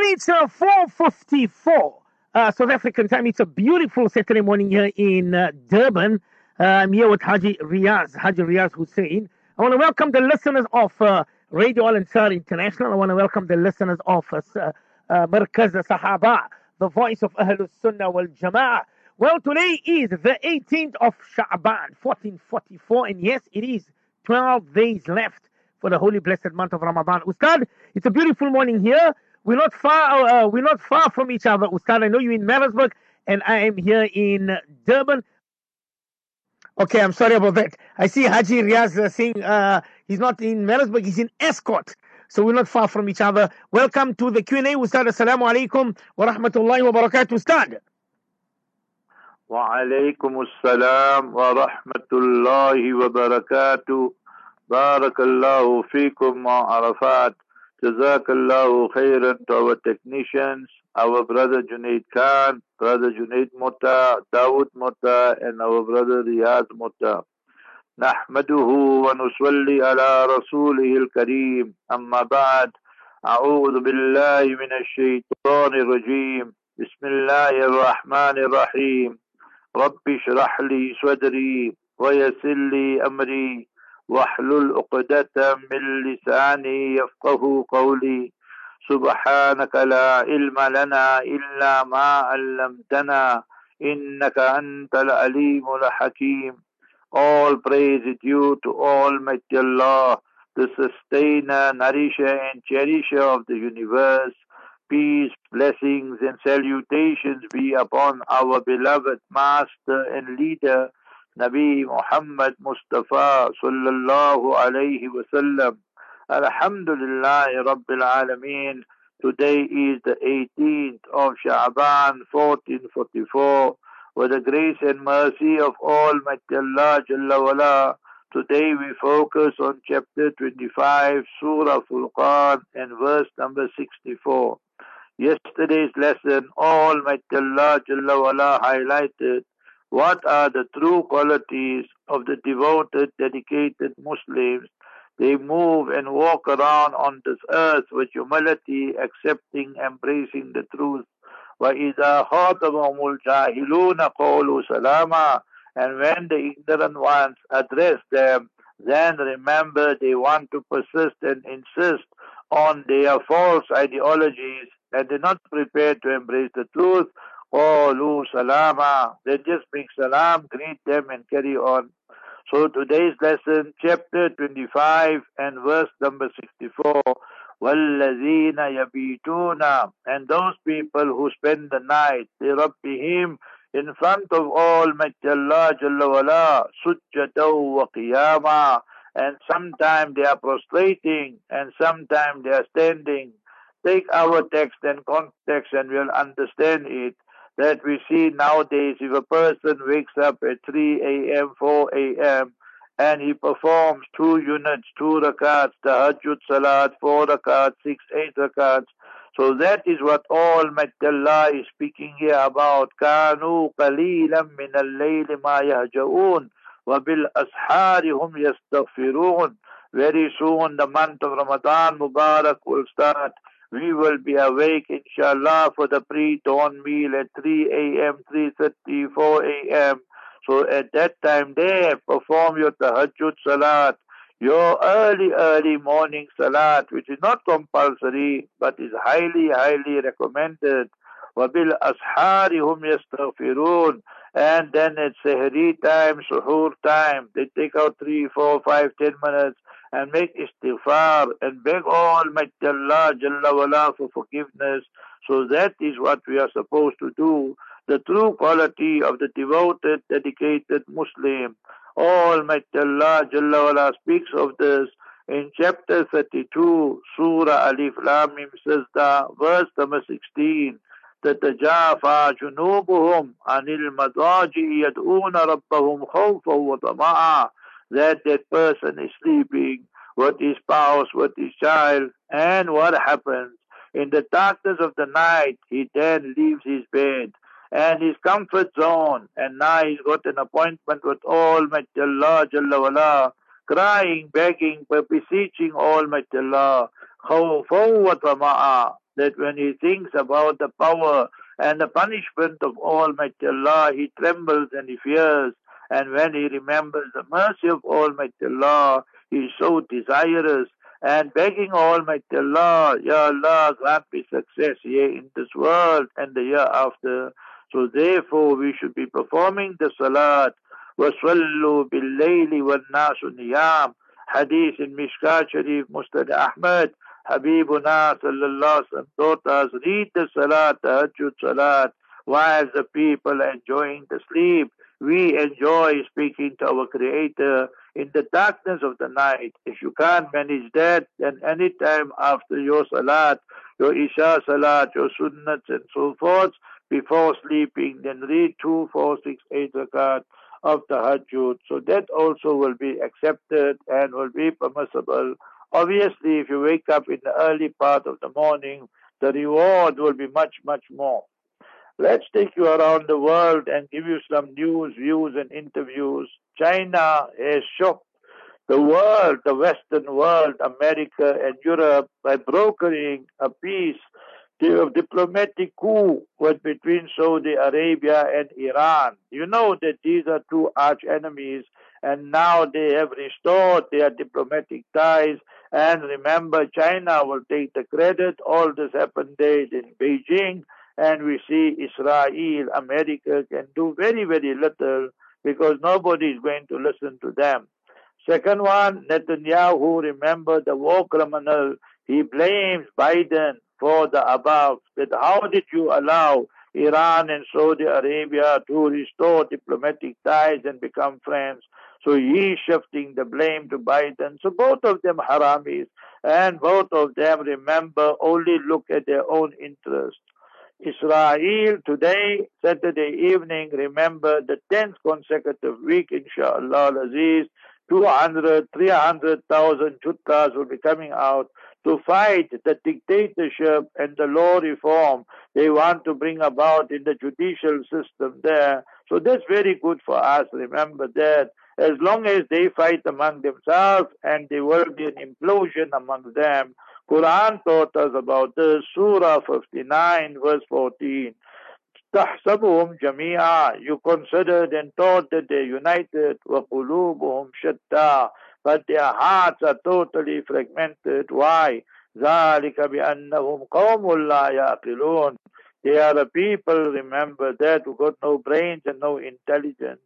It's 4:54 South African time. It's a beautiful Saturday morning here in Durban. I'm here with Haji Riaz Hussein. I want to welcome the listeners of Radio Al Ansar International. I want to welcome the listeners of Markaz Sahaba, the voice of Ahlul Sunnah wal Jama'ah. Well, today is the 18th of Sha'ban, 1444, and yes, it is 12 days left for the holy blessed month of Ramadan. Ustad, it's a beautiful morning here. We're not far from each other, Ustad. I know you're in Maritzburg, and I am here in Durban. Okay, I'm sorry about that. I see Haji Riaz saying he's not in Maritzburg, he's in Escort. So we're not far from each other. Welcome to the Q&A, Ustad. Assalamu alaikum wa rahmatullahi wa barakatuh, Ustad. Wa alaikum assalam wa rahmatullahi wa barakatuh. Barakallahu feekum wa arafat. Jazakallahu khairan to our technicians, our brother Junaid Khan, brother Junaid Mutta, Dawood Mutta, and our brother Riyaz Mutta. Nahmaduhu wa nusalli ala rasulihil kareem. Amma ba'd. A'udhu billahi minash shaitanir rajim. Bismillahir rahmanir rahim. Rabbi shrah li sadri wa yassir li amri. واحلل عقدة من لساني يفقه قولي سبحانك لا علم لنا إلا ما علمتنا إنك أنت العليم الحكيم. All praise is due to Almighty Allah, the sustainer, nourisher and cherisher of the universe. Peace, blessings and salutations be upon our beloved master and leader, Nabi Muhammad Mustafa sallallahu alayhi wa sallam. Alhamdulillah Rabbil Alameen. Today is the 18th of Sha'ban 1444. With the grace and mercy of Almighty Allah Jalla wala, today we focus on chapter 25, Surah Furqan and verse number 64. Yesterday's lesson, Almighty Allah Jalla wala highlighted what are the true qualities of the devoted, dedicated Muslims. They move and walk around on this earth with humility, accepting, embracing the truth. وَإِذَا خَاطَبَهُمُ الْجَاهِلُونَ قَالُوا سَلَامًا. And when the ignorant ones address them, then remember they want to persist and insist on their false ideologies, and they're not prepared to embrace the truth. Qalu salama. They just make salam, greet them and carry on. So today's lesson, chapter 25 and verse number 64. وَالَّذِينَ يَبِيتُونَ. And those people who spend the night, لِرَبِّهِمْ, in front of Almighty Allah Jalla wala, سُجَّدًا وَقِيَامًا. And sometimes they are prostrating and sometimes they are standing. Take our text and context and we'll understand it. That we see nowadays, if a person wakes up at 3 a.m., 4 a.m., and he performs 2 units, 2 rakats, tahajjud salat, 4 rakats, 6, 8 rakats. So that is what Almighty Allah is speaking here about. كَانُوا قَلِيلًا مِنَ اللَّيْلِ مَا يَهْجَؤُونَ وَبِالْأَسْحَارِ هُمْ يَسْتَغْفِرُونَ. Very soon the month of Ramadan Mubarak will start. We will be awake, inshallah, for the pre-dawn meal at 3 a.m., 3:30, 4 a.m. So at that time there, perform your tahajjud salat, your early morning salat, which is not compulsory, but is highly recommended. وَبِالْأَسْحَارِ هُمْ يَسْتَغْفِرُونَ. And then at Sahri time, Suhoor time, they take out 3, 4, 5, 10 minutes and make istighfar and beg Almighty Allah Jalla wala for forgiveness. So that is what we are supposed to do. The true quality of the devoted, dedicated Muslim. Almighty Allah Jalla wala speaks of this in chapter 32, Surah Alif Lam Mim Sajda, verse number 16. تتجافى جنوبهم عن المضاجع يدعون ربهم خوفا وطمعا. That person is sleeping with his spouse, with his child, and what happens? In the darkness of the night, he then leaves his bed and his comfort zone, and now he's got an appointment with Almighty Allah Jalla wala, crying, begging, beseeching Almighty Allah, khawfan wa tama'a, that when he thinks about the power and the punishment of Almighty Allah, he trembles and he fears. And when he remembers the mercy of Almighty Allah, he is so desirous and begging Almighty Allah, Ya Allah, grant me success here in this world and the year after. So therefore we should be performing the salat. وَصَلُّوا بِاللَّيْلِ وَالنَّاسُ نِيَامٌ. Hadith in Mishkat Sharif, Musnad Ahmad. Habibuna sallallahu alaihi wasallam taught us, read the salat, tahajjud salat, while the people are enjoying the sleep. We enjoy speaking to our Creator in the darkness of the night. If you can't manage that, then any time after your salat, your Isha salat, your sunnats and so forth, before sleeping, then read 2, 4, 6, 8 rakat of tahajjud. So that also will be accepted and will be permissible. Obviously, if you wake up in the early part of the morning, the reward will be much, much more. Let's take you around the world and give you some news, views and interviews. China has shocked the world, the Western world, America and Europe, by brokering a peace of diplomatic coup between Saudi Arabia and Iran. You know that these are two arch enemies, and now they have restored their diplomatic ties. And remember, China will take the credit. All this happened there in Beijing. And we see Israel, America can do very, very little because nobody is going to listen to them. Second one, Netanyahu, remember the war criminal, he blames Biden for the above. That how did you allow Iran and Saudi Arabia to restore diplomatic ties and become friends? So he's shifting the blame to Biden. So both of them haramis, and both of them, remember, only look at their own interest. Israel today, Saturday evening, remember the 10th consecutive week, inshallah al-Aziz, 200, 300,000 chutkas will be coming out to fight the dictatorship and the law reform they want to bring about in the judicial system there. So that's very good for us. Remember that. As long as they fight among themselves and there will be an implosion among them. Quran taught us about this, Surah 59, verse 14. تَحْسَبُهُمْ جَمِيعًا. You considered and thought that they're united. وَقُلُوبُهُمْ شَتَّى. But their hearts are totally fragmented. Why? ذَلِكَ بِأَنَّهُمْ قَوْمٌ لَا يَعْقِلُونَ. They are a people, remember that, who got no brains and no intelligence.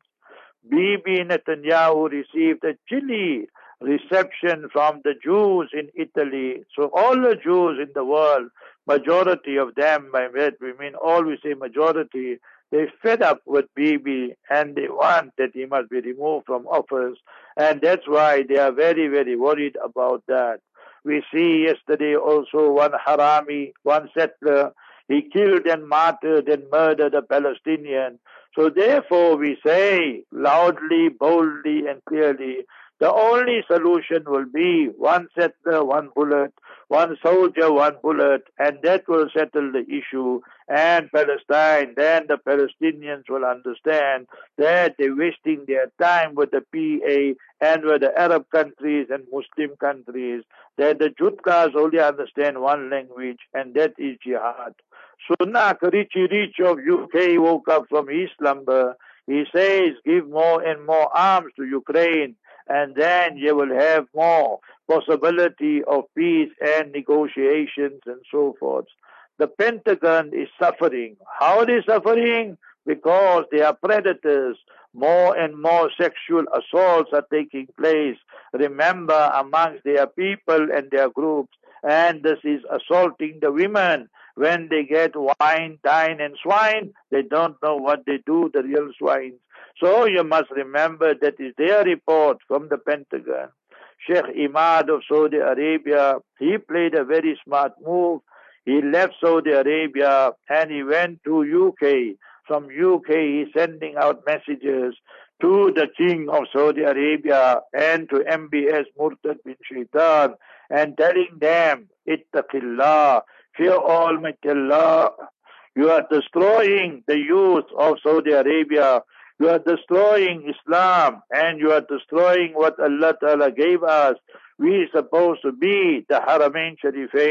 Bibi Netanyahu received a chilly reception from the Jews in Italy. So all the Jews in the world, majority of them, by that we mean all, we say majority, they fed up with Bibi and they want that he must be removed from office. And that's why they are very, very worried about that. We see yesterday also one harami, one settler, he killed and martyred and murdered a Palestinian. So therefore we say loudly, boldly and clearly, the only solution will be one settler, one bullet, one soldier, one bullet, and that will settle the issue. And Palestine, then the Palestinians will understand that they're wasting their time with the PA and with the Arab countries and Muslim countries, that the Jutkas only understand one language, and that is jihad. Sunak Richie Rich of UK woke up from his slumber. He says, give more and more arms to Ukraine, and then you will have more possibility of peace and negotiations and so forth. The Pentagon is suffering. How are they suffering? Because they are predators. More and more sexual assaults are taking place. Remember, amongst their people and their groups. And this is assaulting the women. When they get wine, dine and swine, they don't know what they do, the real swines. So you must remember that is their report from the Pentagon. Sheikh Imad of Saudi Arabia, he played a very smart move. He left Saudi Arabia and he went to UK. From UK, he's sending out messages to the King of Saudi Arabia and to MBS Murtad bin Shaitan and telling them, Ittaqillah, fear Almighty Allah. You are destroying the youth of Saudi Arabia. You are destroying Islam and you are destroying what Allah Ta'ala gave us. We are supposed to be the Haramain Sharifain.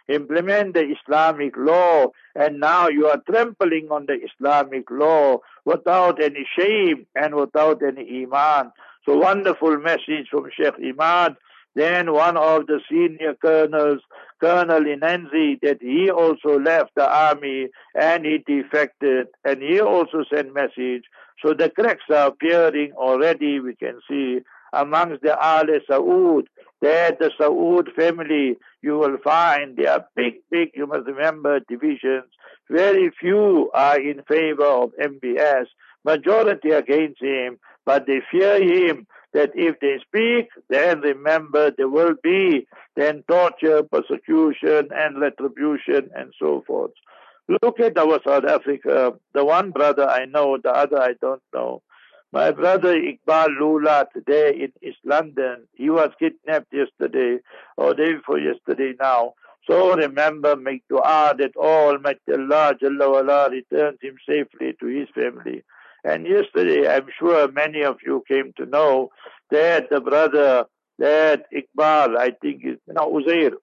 implement the Islamic law, and now you are trampling on the Islamic law without any shame and without any iman. So wonderful message from Sheikh Imad. Then one of the senior colonels, Colonel Inanzi, that he also left the army and he defected, and he also sent message. So the cracks are appearing already, we can see, amongst the Al Saud, that the Saud family, you will find they are big, you must remember, divisions. Very few are in favor of MBS, majority against him, but they fear him that if they speak, then remember there will be then torture, persecution, and retribution, and so forth. Look at our South Africa. The one brother I know, the other I don't know. My brother Iqbal Lula today in East London, he was kidnapped yesterday, or day before yesterday now. So remember, make dua that Almighty Allah Jalla wala returns him safely to his family. And yesterday, I'm sure many of you came to know that the brother, that Iqbal, I think is, Uzair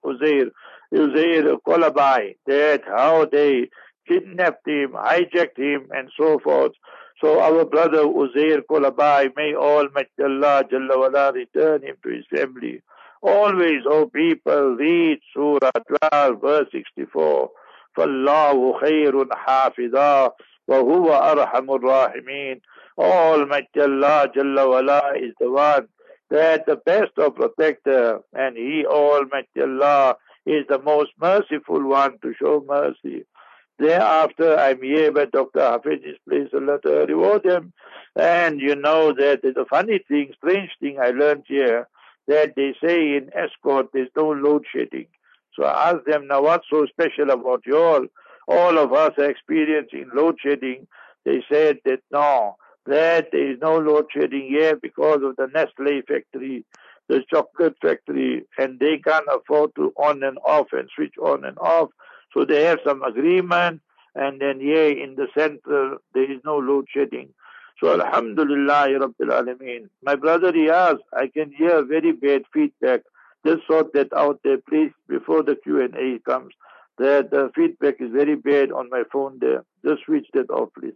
Kolabai, that how they kidnapped him, hijacked him, and so forth. So our brother Uzair Kolabai, may Almighty Allah Jalla wala return him to his family. Always, oh people, read Surah 12, verse 64. فَاللَّهُ خَيْرٌ حَافِظًا وَهُوَ أَرْحَمُ الرَّاحِمِينَ. Almighty Allah Jalla wala is the one that the best of protector, and He, Almighty Allah, is the most merciful one to show mercy. Thereafter, I'm here by Dr. Hafiz, please Allah to reward him. And you know that there's a funny thing, strange thing I learned here, that they say in Escort there's no load shedding. So I asked them, now what's so special about you all? All of us are experiencing load shedding. They said that no, that there is no load shedding here because of the Nestle factory, the chocolate factory, and they can't afford to on and off and switch on and off. So they have some agreement, and then here in the center there is no load shedding. So Alhamdulillah Rabbil Alameen. My brother Riyaz, I can hear very bad feedback. Just sort that out there, please, before the Q&A comes. The feedback is very bad on my phone there. Just switch that off, please.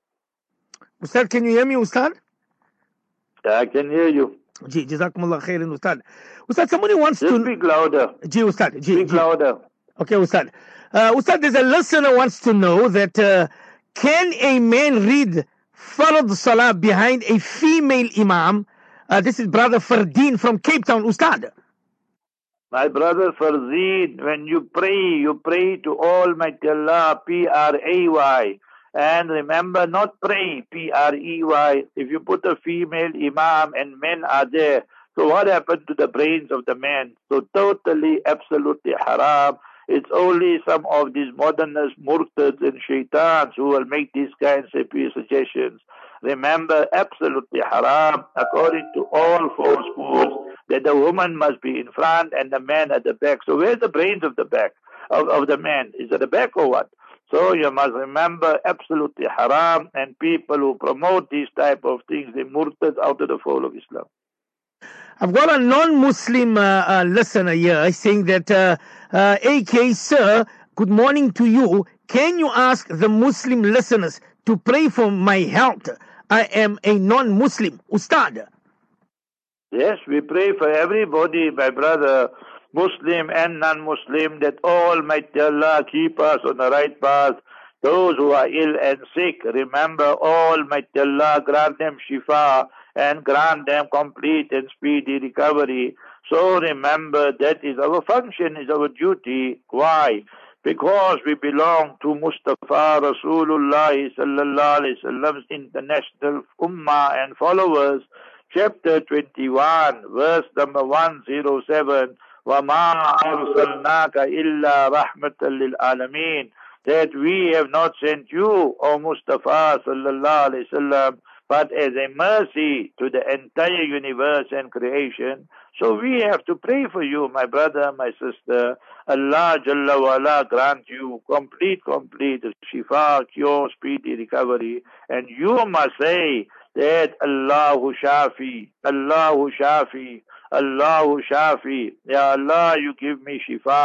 Ustad, can you hear me, Ustad? Yeah, I can hear you. Ji, Jazakumullah khairan, Ustad. Ustad, somebody wants to... speak louder. Ji, Ustad. Speak louder. Okay, Ustad. Ustad, there's a listener wants to know that can a man read Farad Salah behind a female Imam? This is Brother Fardeen from Cape Town, Ustad. My brother Fardeen, when you pray to Almighty Allah, P-R-A-Y. And remember, not pray, P-R-E-Y. If you put a female Imam and men are there, so what happened to the brains of the men? So totally, absolutely haram. It's only some of these modernist murtads and shaitans who will make these kinds of suggestions. Remember, absolutely haram, according to all four schools, that the woman must be in front and the man at the back. So where's the brains of the back, of the man? Is it the back or what? So you must remember, absolutely haram, and people who promote these type of things, they murtad out of the fold of Islam. I've got a non-Muslim listener here saying that, AK, sir, good morning to you. Can you ask the Muslim listeners to pray for my health? I am a non-Muslim. Ustad. Yes, we pray for everybody, my brother, Muslim and non-Muslim, that Almighty Allah keep us on the right path. Those who are ill and sick, remember, Almighty Allah grant them shifa and grant them complete and speedy recovery. So remember, that is our function, is our duty. Why? Because we belong to Mustafa Rasulullah sallallahu alaihi wasallam's international ummah and followers. Chapter 21, verse number 107. وَمَا أَرْسَلْنَاكَ إِلَّا رَحْمَةً لِلْعَالَمِينَ. That we have not sent you, O Mustafa sallallahu alaihi wasallam, but as a mercy to the entire universe and creation. So we have to pray for you, my brother, my sister. Allah Jalla wa'ala grant you complete shifa, cure, speedy recovery. And you must say that Allahu Shafi, Allahu Shafi, Allahu Shafi. Ya Allah, you give me shifa.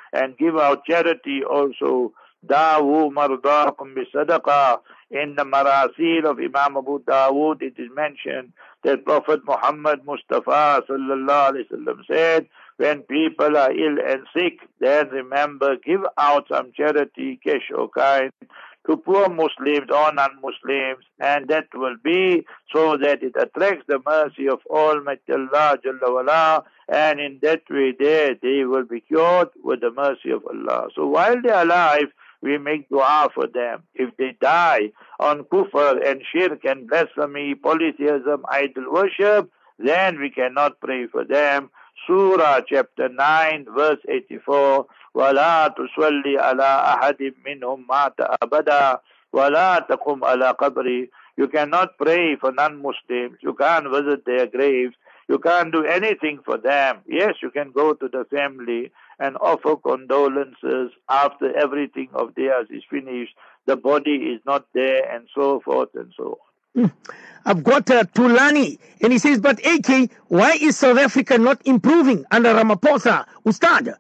and give out charity also. Dawu mardakum bisadaqah. In the Marasil of Imam Abu Dawood, it is mentioned that Prophet Muhammad Mustafa sallallahu alaihi wasallam said, when people are ill and sick, then remember, give out some charity, cash or kind, to poor Muslims or non-Muslims, and that will be so that it attracts the mercy of Almighty Allah Jalla wala, and in that way they will be cured with the mercy of Allah. So while they are alive, we make dua for them. If they die on kufr and shirk and blasphemy, polytheism, idol worship, then we cannot pray for them. Surah chapter 9 verse 84, وَلَا تُصَلِّ عَلَىٰ أَحَدٍ مِّنْهُمْ مَاتَ أَبَدًا وَلَا تَقُمْ عَلَىٰ قَبْرِهِ. You cannot pray for non-Muslims. You can't visit their graves. You can't do anything for them. Yes, you can go to the family and offer condolences after everything of theirs is finished. The body is not there, and so forth and so on. I've got Tulani, and he says, but AK, why is South Africa not improving under Ramaphosa, Ustad?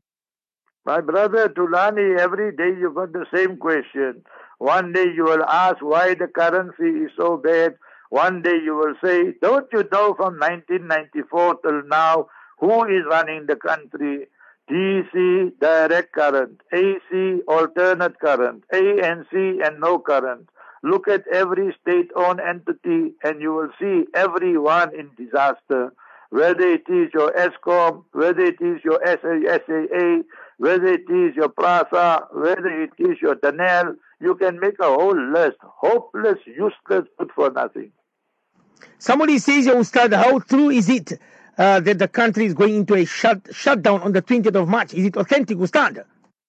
My brother Tulani, every day you got the same question. One day you will ask why the currency is so bad. One day you will say, don't you know from 1994 till now who is running the country? DC, direct current, AC, alternate current, ANC, and no current. Look at every state-owned entity and you will see everyone in disaster. Whether it is your ESCOM, whether it is your SAA, whether it is your PRASA, whether it is your DANEL, you can make a whole list. Hopeless, useless, good for nothing. Somebody says, Ustad, how true is it that the country is going into a shutdown on the 20th of March? Is it authentic, Ustad?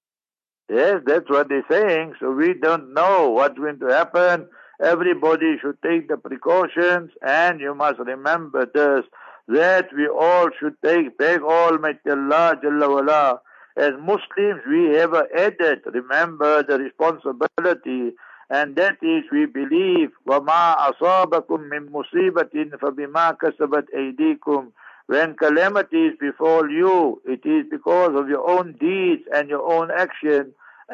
Yes, that's what they're saying. So we don't know what's going to happen. Everybody should take the precautions, and you must remember this, that we all should take back Almighty Allah Jalla wala. As Muslims, we have added, remember, the responsibility, and that is we believe, وَمَا أَصَابَكُم مِّن مُّصِيبَةٍ فَبِمَا كَسَبَتْ أَيْدِيكُمْ. When calamities befall you, it is because of your own deeds and your own action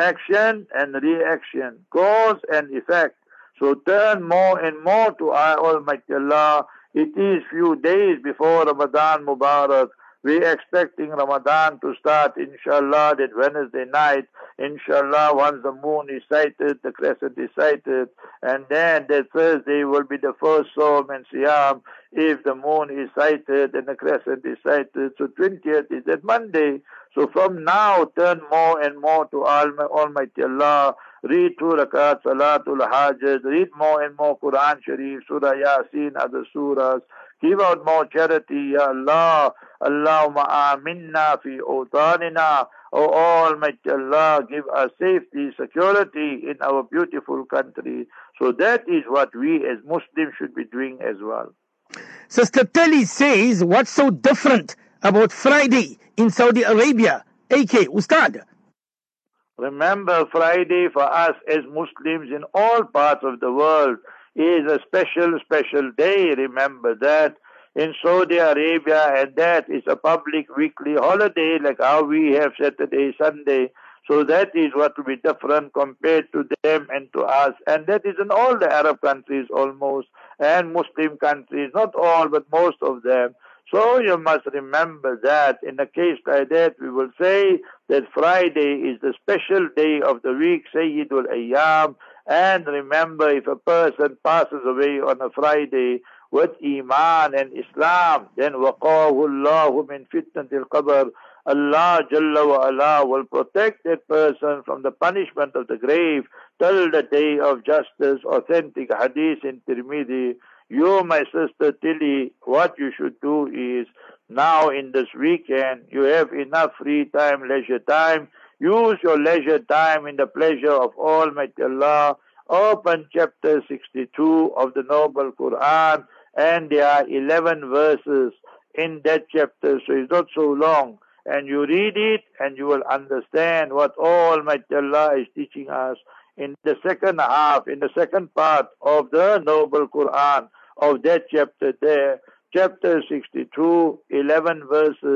and reaction, cause and effect. So turn more and more to Almighty Allah. It is few days before Ramadan Mubarak. We're expecting Ramadan to start, inshallah, that Wednesday night. Inshallah, once the moon is sighted, the crescent is sighted, and then that Thursday will be the first Sawm and Siyam. If the moon is sighted and the crescent is sighted, so 20th is that Monday. So from now, turn more and more to Almighty Allah. Read 2 rakat, Salatul Hajj. Read more and more Quran Sharif, Surah Yasin, other surahs. Give out more charity, Ya Allah. Allahumma aminna fi awtanina. O Almighty Allah, give us safety, security in our beautiful country. So that is what we as Muslims should be doing as well. Sister Telly says, what's so different about Friday in Saudi Arabia? AK, Ustad. Remember, Friday for us as Muslims in all parts of the world is a special day. Remember that. In Saudi Arabia, and that is a public weekly holiday like how we have Saturday, Sunday. So that is what will be different compared to them and to us. And that is in all the Arab countries almost, and Muslim countries, not all, but most of them. So you must remember that in a case like that, we will say that Friday is the special day of the week, Sayyidul Ayyam. And remember, if a person passes away on a Friday with Iman and Islam, then وَقَاهُ اللَّهُ مِنْ فِتْنَةِ الْقَبْرِ. Allah Jalla wa Ala will protect that person from the punishment of the grave till the day of justice. Authentic hadith in Tirmidhi. You, my sister Tilly, what you should do is, now in this weekend, you have enough free time, leisure time. Use your leisure time in the pleasure of Almighty Allah. Open chapter 62 of the Noble Quran, and there are 11 verses in that chapter, so it's not so long. And you read it and you will understand what Almighty Allah is teaching us in the second half, in the second part of the Noble Quran, of that chapter there. Chapter 62, 11 verses.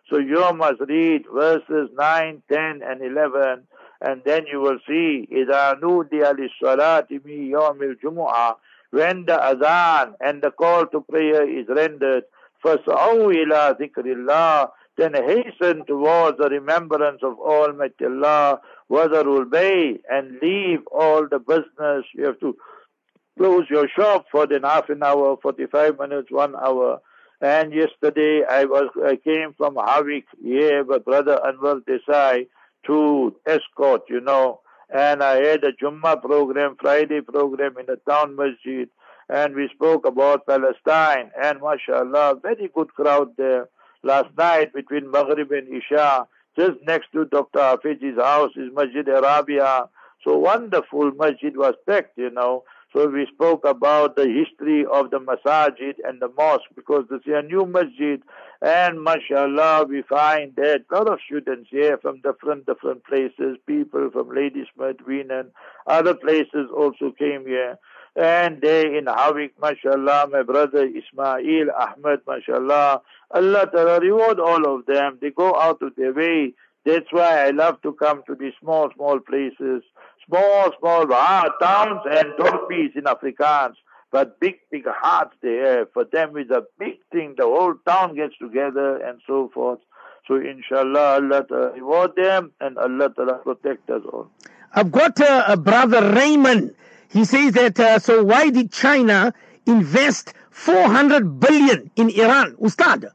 So you must read verses 9, 10, and 11, and then you will see إِذَا نُودِيَ لِلصَّلَاةِ مِنْ يَوْمِ الْجُمُعَةِ, when the adhan and the call to prayer is rendered, فَاسْعَوْا إِلَىٰ ذِكْرِ اللَّهِ, then hasten towards the remembrance of Almighty Allah, وَذَرُوا الْبَيْعَ, and leave all the business. You have to close your shop for then half an hour, 45 minutes, 1 hour. And yesterday I came from Havik here with Brother Anwar Desai to escort, and I had a Jummah program, Friday program in the town masjid, and we spoke about Palestine, and mashallah, very good crowd there. Last night between Maghrib and Isha, just next to Dr. Hafiz's house is Masjid Arabia. So wonderful masjid was packed, So we spoke about the history of the masajid and the mosque, because this is a new masjid, and mashallah we find that a lot of students here from different places, people from Ladysmith, Weenan, other places also came here. And they in Havik, mashallah, my brother Ismail Ahmed, mashallah, Allah Ta'ala reward all of them. They go out of their way. That's why I love to come to these small places, small towns and torpis in Afrikaans, but big hearts they have. For them it's a big thing. The whole town gets together and so forth. So inshallah, Allah Ta'ala reward them and Allah Ta'ala protect us all. I've got a brother Raymond. He says that, so why did China invest 400 billion in Iran? Ustad?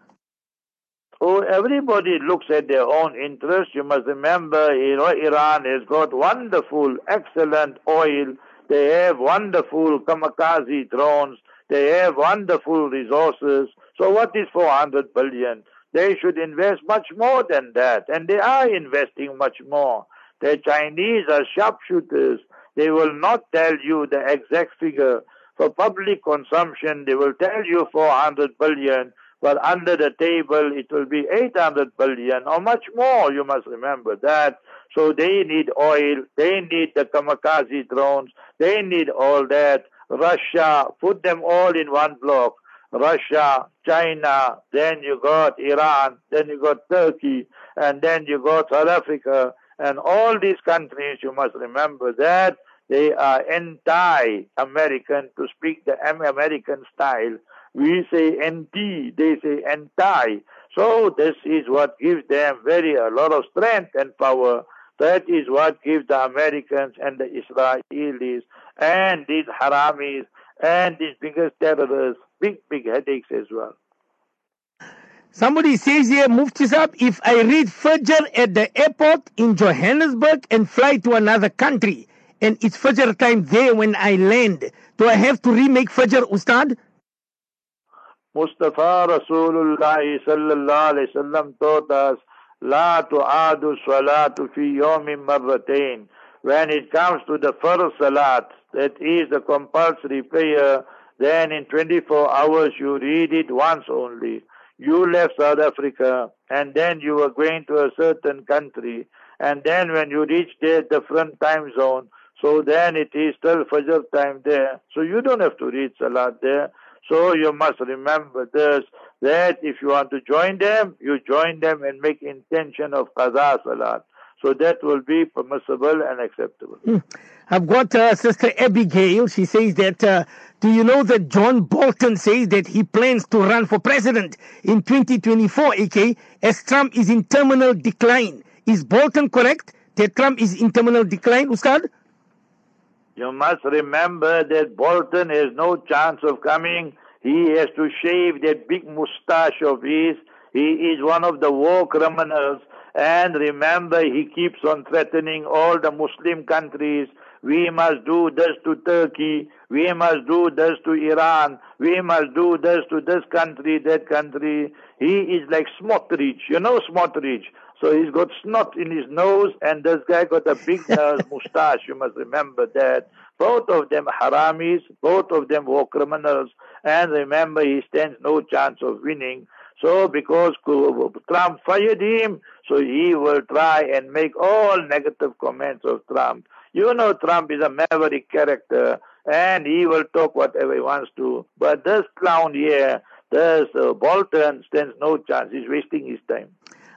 Oh, everybody looks at their own interest. You must remember, Iran has got wonderful, excellent oil. They have wonderful kamikaze drones. They have wonderful resources. So what is 400 billion? They should invest much more than that. And they are investing much more. The Chinese are sharpshooters. They will not tell you the exact figure. For public consumption, they will tell you 400 billion. But under the table, it will be 800 billion or much more. You must remember that. So they need oil. They need the kamikaze drones. They need all that. Russia, put them all in one block. Russia, China, then you got Iran, then you got Turkey, and then you got South Africa. And all these countries, you must remember that they are anti-American, to speak the American style. We say anti, they say anti. So this is what gives them a lot of strength and power. That is what gives the Americans and the Israelis and these haramis and these biggest terrorists big headaches as well. Somebody says here, Mufti Sahib, if I read Fajr at the airport in Johannesburg and fly to another country, and it's Fajr time there when I land, do I have to remake Fajr, Ustad? Mustafa Rasulullah sallallahu alayhi wasallam taught us, La tu'adu salatu fi yawmin marratain. When it comes to the first salat, that is the compulsory prayer, then in 24 hours you read it once only. You left South Africa, and then you were going to a certain country, and then when you reached a different time zone, so then it is still Fajr time there. So you don't have to read Salat there. So you must remember this, that if you want to join them, you join them and make intention of Qaza Salat. So that will be permissible and acceptable. I've got Sister Abigail. She says that, do you know that John Bolton says that he plans to run for president in 2024, AK, as Trump is in terminal decline? Is Bolton correct that Trump is in terminal decline, Ustad? You must remember that Bolton has no chance of coming. He has to shave that big mustache of his. He is one of the war criminals. And remember, he keeps on threatening all the Muslim countries. We must do this to Turkey. We must do this to Iran. We must do this to this country, that country. He is like Smotrich. You know Smotrich? So he's got snot in his nose, and this guy got a big mustache. You must remember that. Both of them haramis, both of them war criminals. And remember, he stands no chance of winning. So because Trump fired him, so he will try and make all negative comments of Trump. You know Trump is a maverick character, and he will talk whatever he wants to. But this clown here, this Bolton, stands no chance. He's wasting his time.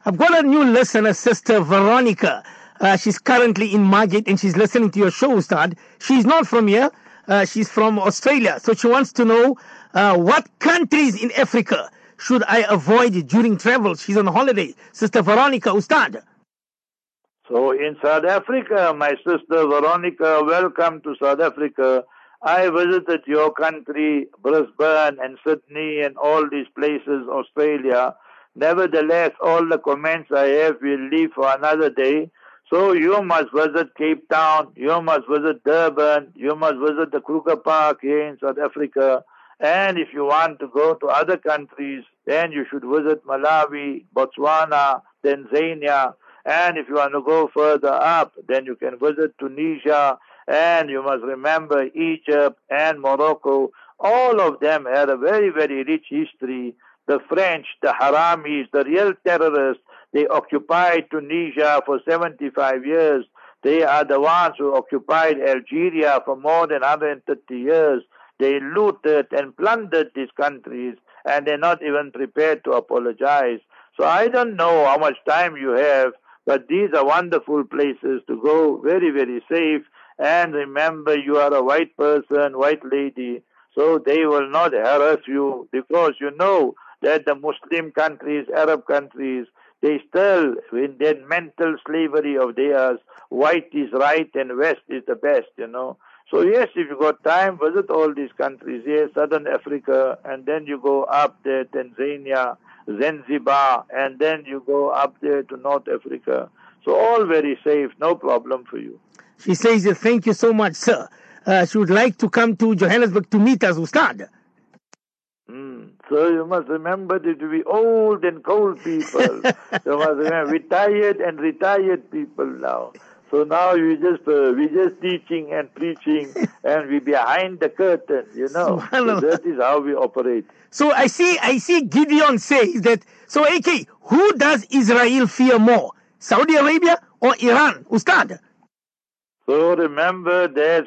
I've got a new listener, Sister Veronica. She's currently in Margate and she's listening to your show, Ustad. She's not from here. She's from Australia. So she wants to know what countries in Africa should I avoid during travel. She's on holiday. Sister Veronica, Ustad. So in South Africa, my sister Veronica, welcome to South Africa. I visited your country, Brisbane and Sydney and all these places, Australia. Nevertheless, all the comments I have will leave for another day. So you must visit Cape Town, you must visit Durban, you must visit the Kruger Park here in South Africa. And if you want to go to other countries, then you should visit Malawi, Botswana, Tanzania. And if you want to go further up, then you can visit Tunisia. And you must remember Egypt and Morocco. All of them had a very, very rich history. The French, the Haramis, the real terrorists, they occupied Tunisia for 75 years. They are the ones who occupied Algeria for more than 130 years. They looted and plundered these countries, and they're not even prepared to apologize. So I don't know how much time you have, but these are wonderful places to go, very, very safe. And remember, you are a white person, white lady, so they will not harass you, because you know that the Muslim countries, Arab countries, they still in that mental slavery of theirs. White is right and West is the best, you know. So yes, if you got time, visit all these countries here, Southern Africa, and then you go up there, Tanzania, Zanzibar, and then you go up there to North Africa. So all very safe, no problem for you. She says, thank you so much, sir. She would like to come to Johannesburg to meet us, Ustad. So you must remember that we old and cold people. You must remember, retired people now. So now we just teaching and preaching, and we behind the curtain, you know. So that is how we operate. So I see Gideon says that. So AK, who does Israel fear more, Saudi Arabia or Iran, Ustad? So remember that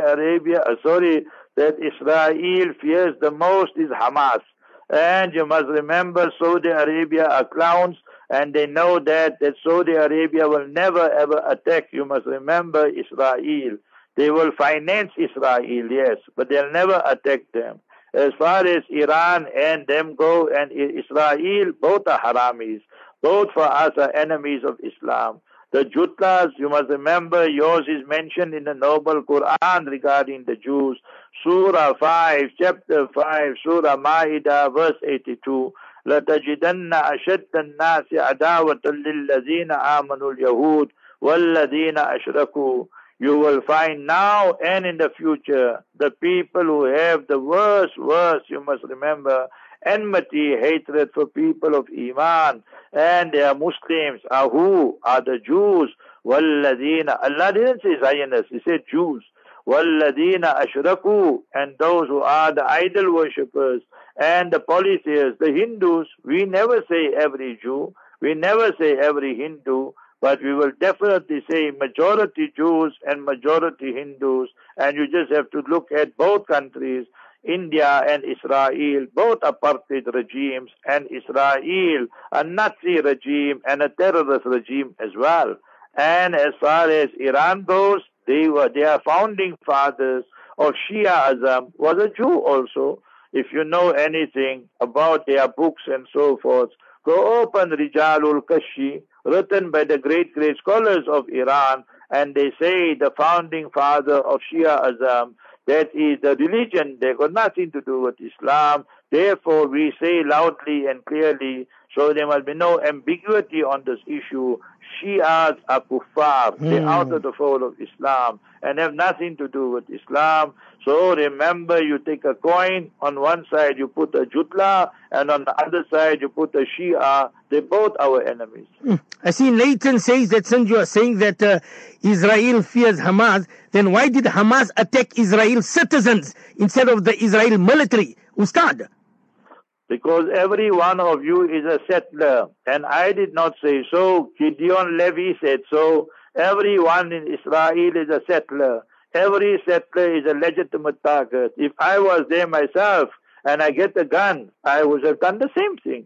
that Israel fears the most is Hamas. And you must remember, Saudi Arabia are clowns, and they know that Saudi Arabia will never ever attack. You must remember Israel. They will finance Israel, yes, but they'll never attack them. As far as Iran and them go, and Israel, both are haramis. Both for us are enemies of Islam. The Jutlas, you must remember, yours is mentioned in the Noble Quran regarding the Jews. Surah 5, chapter 5, Surah Ma'idah, verse 82. لَتَجِدَنَّ أَشَدَّ النَّاسِ عَدَاوَةً لِلَّذِينَ آمَنُوا الْيَهُودِ وَالَّذِينَ أَشْرَكُوا. You will find now and in the future the people who have the worst, you must remember, enmity, hatred for people of Iman, and they are Muslims. Are who? Are the Jews. وَالَّذِينَ, Allah didn't say Zionists, He said Jews. وَالَّذِينَ أَشْرَكُوا, and those who are the idol worshippers and the polytheists, the Hindus. We never say every Jew, we never say every Hindu, but we will definitely say majority Jews and majority Hindus. And you just have to look at both countries, India and Israel, both apartheid regimes, and Israel, a Nazi regime and a terrorist regime as well. And as far as Iran goes, their founding fathers of Shiaism was a Jew also. If you know anything about their books and so forth, go open Rijalul Kashi, written by the great scholars of Iran, and they say the founding father of Shiaism, that is the religion, they got nothing to do with Islam. Therefore, we say loudly and clearly, so there must be no ambiguity on this issue. Shias are kuffar, they're out of the fold of Islam and have nothing to do with Islam. So remember, you take a coin, on one side you put a Jutla, and on the other side you put a Shia. They're both our enemies. I see Nathan says that since you are saying that Israel fears Hamas, then why did Hamas attack Israel's citizens instead of the Israel military? Ustad? Because every one of you is a settler, and I did not say so. Gideon Levy said so. Everyone in Israel is a settler. Every settler is a legitimate target. If I was there myself and I get a gun, I would have done the same thing.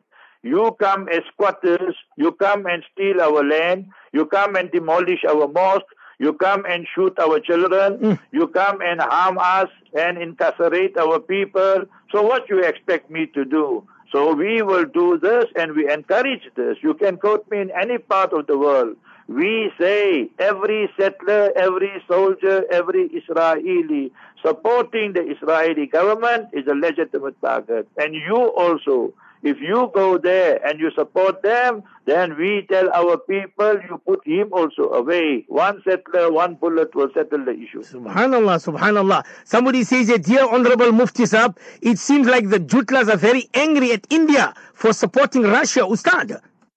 You come as squatters, you come and steal our land, you come and demolish our mosque, you come and shoot our children, you come and harm us and incarcerate our people. So what you expect me to do? So we will do this and we encourage this. You can quote me in any part of the world. We say every settler, every soldier, every Israeli supporting the Israeli government is a legitimate target. And you also, if you go there and you support them, then we tell our people, you put him also away. One settler, one bullet will settle the issue. Subhanallah, subhanallah. Somebody says that, dear Honorable Mufti Sahab, it seems like the Jutlas are very angry at India for supporting Russia, Ustad.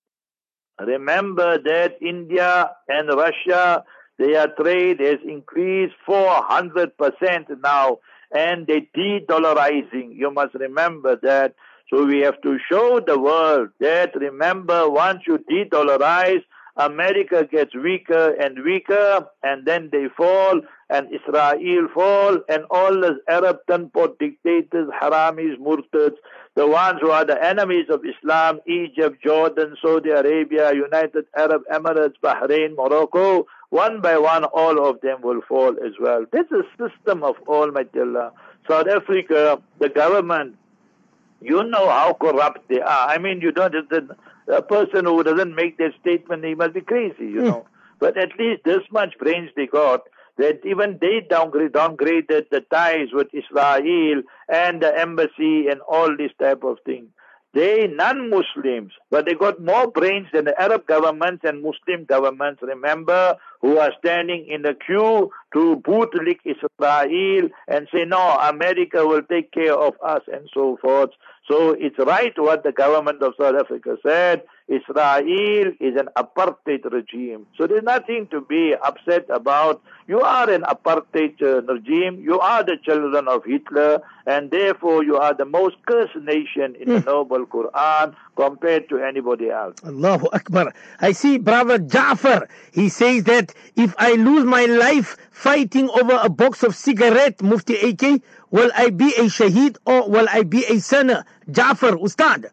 Remember that India and Russia, their trade has increased 400% now, and they're de-dollarizing. You must remember that. So we have to show the world that, remember, once you de-dollarize, America gets weaker and weaker, and then they fall, and Israel fall, and all the Arab tunpot dictators, haramis, murtads, the ones who are the enemies of Islam, Egypt, Jordan, Saudi Arabia, United Arab Emirates, Bahrain, Morocco, one by one, all of them will fall as well. This is a system of Almighty Allah. South Africa, the government, you know how corrupt they are. I mean, you don't, a person who doesn't make that statement, he must be crazy, you know. But at least this much brains they got, that even they downgraded the ties with Israel and the embassy and all this type of thing. They non-Muslims, but they got more brains than the Arab governments and Muslim governments, remember, who are standing in the queue to bootlick Israel and say, no, America will take care of us and so forth. So it's right what the government of South Africa said. Israel is an apartheid regime. So there's nothing to be upset about. You are an apartheid regime. You are the children of Hitler, and therefore you are the most cursed nation in the noble Quran compared to anybody else. Allahu Akbar. I see brother Ja'far. He says that if I lose my life fighting over a box of cigarette, Mufti AK, will I be a shaheed or will I be a sinner? Ja'far, Ustad.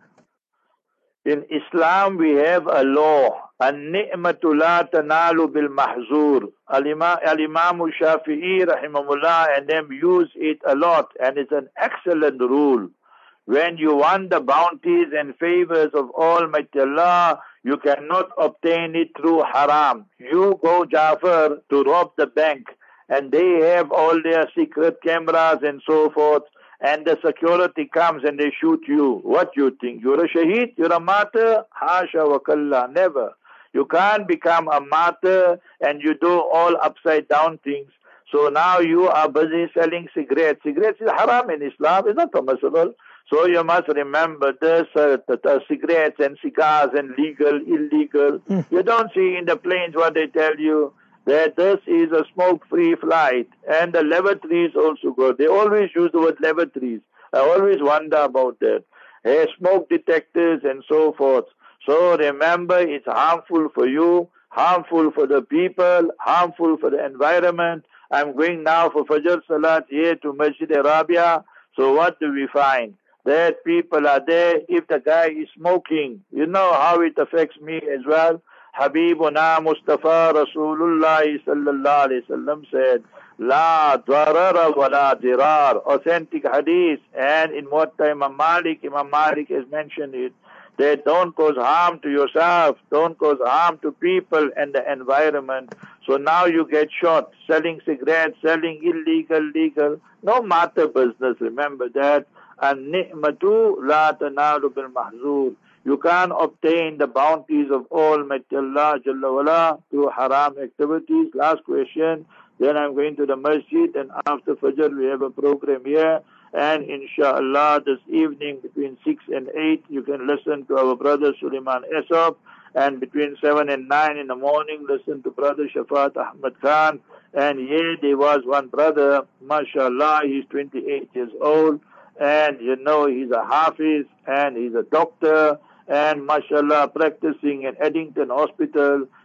In Islam, we have a law. An-ni'matu la tanalu bil mahzur. Al-Imam Shafi'i, rahimahullah, and them use it a lot. And it's an excellent rule. When you want the bounties and favors of Almighty Allah, you cannot obtain it through haram. You go, Jafar, to rob the bank, and they have all their secret cameras and so forth, and the security comes and they shoot you. What do you think? You're a shaheed? You're a martyr? Hasha wa kalla, never. You can't become a martyr and you do all upside down things. So now you are busy selling cigarettes. Cigarettes is haram in Islam. It's not permissible. So you must remember this, cigarettes and cigars and legal, illegal. You don't see in the planes what they tell you, that this is a smoke-free flight. And the lavatories also good. They always use the word lavatories. I always wonder about that. Hey, smoke detectors and so forth. So remember, it's harmful for you, harmful for the people, harmful for the environment. I'm going now for Fajr Salat here to Masjid Arabia. So what do we find? That people are there. If the guy is smoking, you know how it affects me as well. Habibuna Mustafa Rasulullah sallallahu alayhi wasallam said, La dharara wa la dirar. Authentic hadith. And in what time Imam Malik has mentioned it, that don't cause harm to yourself, don't cause harm to people and the environment. So now you get shot selling cigarettes, selling illegal, legal. No matter business, remember that. An-ni'matu la tanalu bil mahzur. You can't obtain the bounties of Almighty Allah Jalla wala through haram activities. Last question. Then I'm going to the masjid, and after Fajr we have a program here. And inshallah this evening between 6 and 8 you can listen to our brother Suleiman Esop. And between 7 and 9 in the morning listen to brother Shafat Ahmad Khan. And here there was one brother, mashallah, he's 28 years old. And you know he's a hafiz and he's a doctor and mashallah practicing in Eddington Hospital.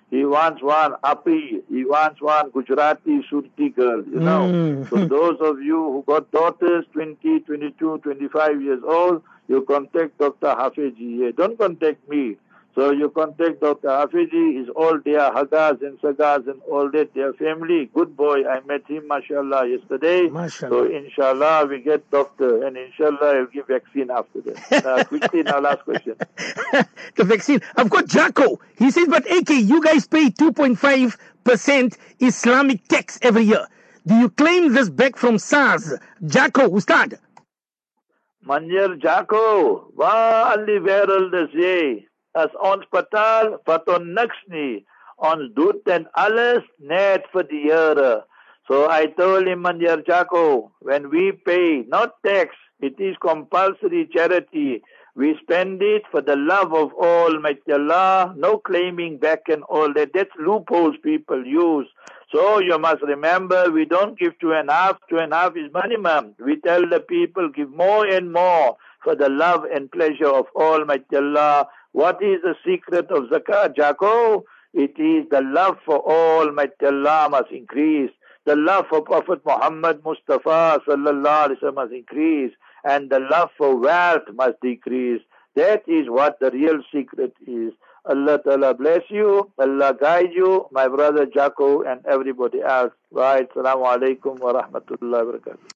He wants one Api. He wants one Gujarati Surti girl, you know. So those of you who got daughters 20, 22, 25 years old, you contact Dr. Hafeji. Don't contact me. So you contact Dr. Hafeji, is all their Hagas and Sagas and all that, their family. Good boy. I met him, mashallah, yesterday. Mashallah. So inshallah, we get doctor, and inshallah, I'll give vaccine after that. Quickly, now last question. The vaccine. I've got Jacko. He says, but AK, you guys pay 2.5% Islamic tax every year. Do you claim this back from SARS? Jacko, Ustad. Manjer Jacko, waar al die wereld is as ons betaal wat ons niks nie. Ons doet en alles net vir die Here. So I told him, Manjer Jacko, when we pay not tax, it is compulsory charity. We spend it for the love of Almighty Allah, no claiming back and all that. That's loopholes people use. So you must remember, we don't give 2.5. 2.5 is minimum. We tell the people, give more and more for the love and pleasure of Almighty Allah. What is the secret of zakat, Jacko? It is the love for Almighty Allah must increase. The love for Prophet Muhammad Mustafa sallallahu alaihi wasallam must increase. And the love for wealth must decrease. That is what the real secret is. Allah Ta'ala bless you. Allah guide you, my brother Jacko and everybody else. Right. Assalamu alaikum wa rahmatullahi wa barakatuh.